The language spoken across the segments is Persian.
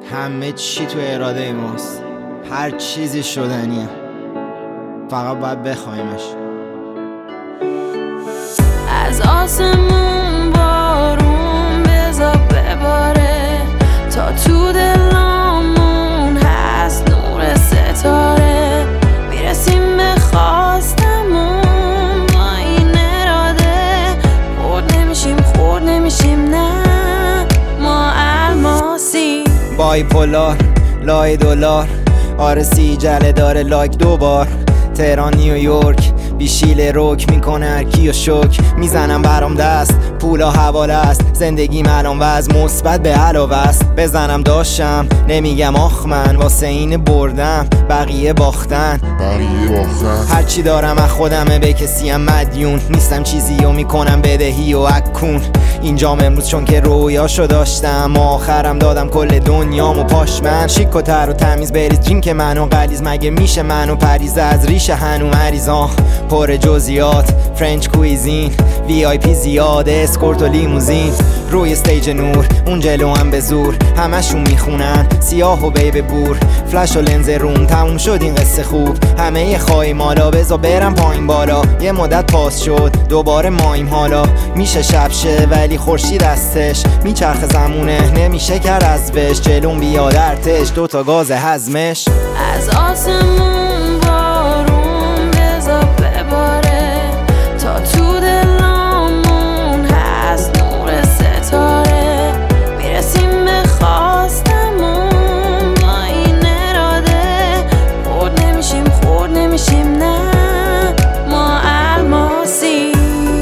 همه چی تو اراده ماست، هر چیزی شدنیه، فقط باید بخوایمش. از آسمون بارون بذار بباره تا تو دلامون هست نور ستاره. میرسیم به خواستمون با این اراده، خورد نمیشیم نه ما الماسی. بایپولار لای دلار آرسی جله داره لایک دوبار. تهران نیویورک بیشیل روک میکنه هرکی و شک. میزنم برام دست پولا حواله است، زندگی الان وضع مثبت به علاوه است. بزنم داشتم نمیگم آخ من واسه این بردم بقیه باختن. هرچی دارم از خودمه به کسیم مدیون نیستم، چیزی رو میکنم بدهی و اکون. اینجام امروز چون که رویاشو داشتم، آخرم دادم کل دنیامو پاش. من شیک و تر و تمیز بریز جین که منو قلیز، مگه میشه منو پریز از ریشه هنو مریضان. پر جزئیات فرنچ کویزین، وی آی پی زیاده اسکورت و لیموزین. روی استیج نور اون جلو هم به زور، همشون میخونن سیاه و بیب بور. فلش و لنز روم تموم شد این قصه خوب، همه خواهی مالا بزا برم پایین بالا. یه مدت پاس شد دوباره مایم حالا، میشه شب شه ولی خورشید دستش میچرخه زمونه نمیشه کرد از وش. جلوم بیاد ارتش دوتا گاز هضمش. از آسمون بارون بذار بباره تا تو دلامون هست نور ستاره. میرسیم به خواستمون با این اراده، خورد نمیشیم نه ما الماسی.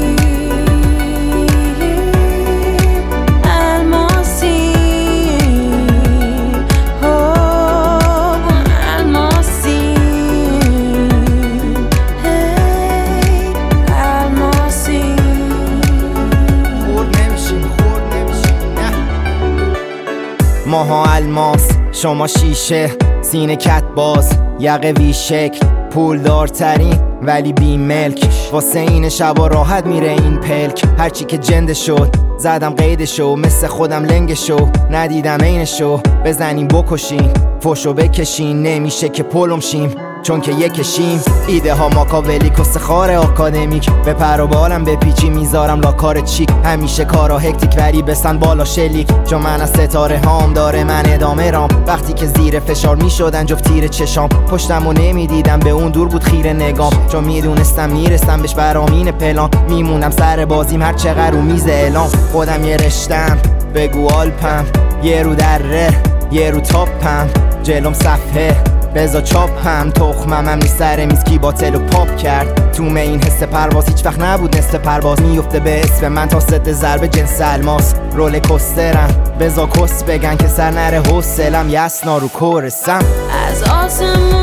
ماها الماس شما شیشه، سینه کت باز یقه وی شکل. پول دارترین ولی بی ملک، واسه این شبا راحت میره این پلک. هرچی که جنده شد زدم قیدشو، مثل خودم لنگشو ندیدم اینشو. بزنیم بکشیم فوشو بکشین، نمیشه که پلم شیم چون که یکشیم. ایده ها ماکاولیک و سخار آکادمیک، به پر و بالم به پیچی میذارم لا کار چیک. همیشه کارا هکتیک ولی بسن بالا شلیک، چون من از ستاره هام داره من ادامه رام. وقتی که زیر فشار میشدن جفت تیر چشام، پشتم و نمیدیدم به اون دور بود خیره نگام. چون میدونستم میرسم بهش برامین پلان، میمونم سر بازیم هر چقدر رو میز اعلام. خودم یه رشتم بگو آلپم، یه رو دره یه رو تاپم. جلوم صفحه بزا چاپم، تخمم هم نیست سر میز کی باتل و پاپ کرد. تو این حس پرواز هیچ وقت نبود نصف پرواز، میفته به اسم من تا ست ضربه جنس الماس. رول کسترم بزا کس بگن که سر نره حوصلم، یسنا رو کورسم. از آسمون